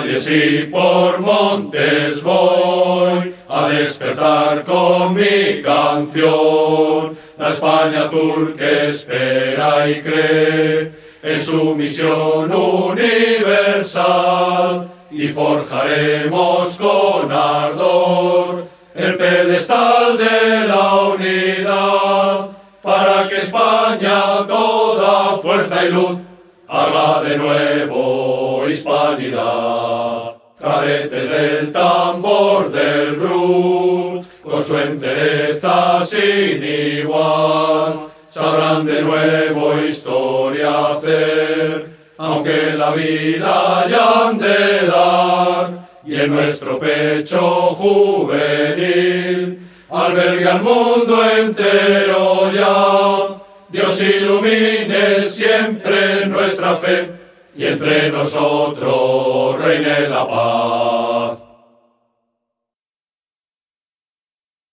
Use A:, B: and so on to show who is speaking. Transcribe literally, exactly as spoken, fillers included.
A: valles y por montes voy a despertar con mi canción la España azul que espera y cree en su misión universal, y forjaremos con ardor el pedestal de la unidad para que España toda fuerza y luz haga de nuevo hispanidad. Cadetes del tambor del Bruch, con su entereza sin igual, sabrán de nuevo historia hacer, aunque la vida hayan de dar, y en nuestro pecho juvenil alberga el mundo entero ya. Dios ilumine siempre nuestra fe, y entre nosotros reine la paz.